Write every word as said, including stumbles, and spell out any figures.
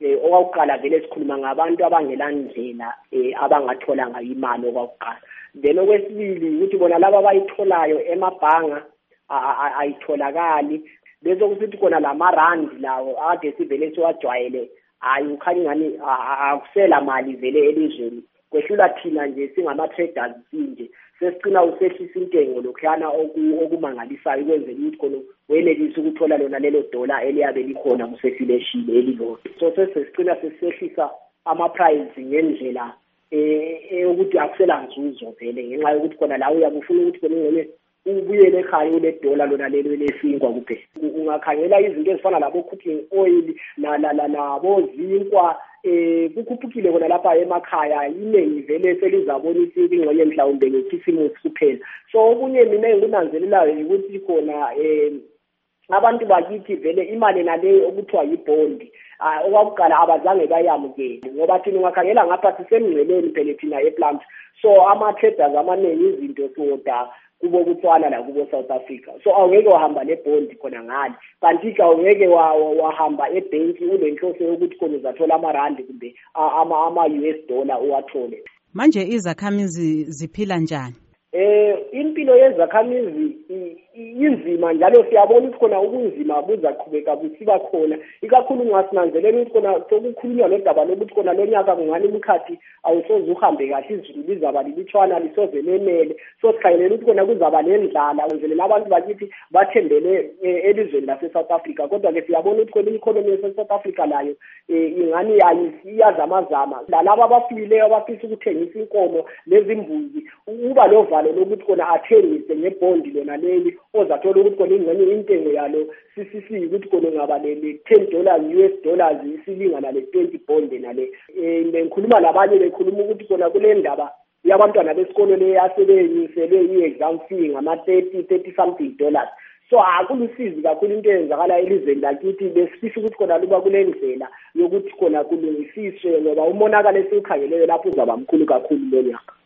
okwakuqala vele sikhuluma ngabantu abangelandlela abangathola ngayo imali okwakuqala. Then okwesibili ukuthi bona laba abayitholayo emabhanga ayitholakali, bese kusithi khona lamarandi lawo ade sivele siwajwayele hayi ukhanya ngani akusela mali vele elizweni. Kwehlula thina nje singama-traders sinje sesicina usehlisa intengo lokhuyana okumangalisayo ukwenzela ukuthi khona wenelise ukuthola lona lelo dola eliyabe likhona kusefileshile elilodwa. So sesicina sesisehlisa ama-price ngendlela ukuthi akusela nzuzo vele ngenxa yokuthi khona la uyabe ufuna ukuthi khona ngene ubuyele ekhaya ule dola lona lelo lesinkwa kuphela. Ungakhangela izinto ezifana labo cooking oil la la la labo zinkwa eh kukhuphukile khona lapha emakhaya iningi vele selizabona isiphi ingxenye mhlawumbe ngekhisimusi kuphela. So okunye mina enginanzelelayo ukuthi khona eh abantu bakithi vele imali naleyo okuthiwa yibondi okwakuqala abazange bayamukele ngoba thina ungakhangela ngapha sisemngceleni phela thina ePlant. So ama-traders amaningi izinto soda kubo kutswana la kubo South Africa. So awungeke wahamba nebond khona ngani kanti ke awungeke wahamba ebank unenhloso yokuthi khona uzathola amarandi kumbe ama ama U S dollar uwathole. Manje izakhamizi ziphila njani? Eh impilo yezakhamizi inzima njalo siyabona ukuthi khona ubunzima buzaqhubeka busiba khona ikakhulu ngasinanzelela ukuthi khona sokukhulunywa nodaba lokuthi khona lonyaka kungani umkhathi awusoze uhambe kahle izulu lizaba lilitshwana lisoze lemele. So sikhayelela ukuthi khona kuzaba nendlala njengoba abantu bakithi bathembele elizweni lase South Africa kodwa ke siyabona ukuthi khona i-economy yase South Africa layo ingani ayiyazamazama laba abafileyo abafisa ukuthengisa inkomo lezimbuzi uba lovalo lokuthi khona athengise ngebond lona leli ozathola ukuthi khona ingane intengo yalo sisisi ukuthi khona ngaba le ten dollars U S dollars isilingana le twenty bond nale ngikhuluma labanye bekhuluma ukuthi khona kule ndaba yabantwana besikole leyasebenyiselwe i-exam fee ngama thirty thirty something dollars. So akulusizi kakhulu into eyenzakala elizweni lakithi besifisa ukuthi khona luba kule ndlela yokuthi khona kulungisiswe ngoba umonakalo esikhangeleyo lapho uzaba mkhulu kakhulu lo nyaka.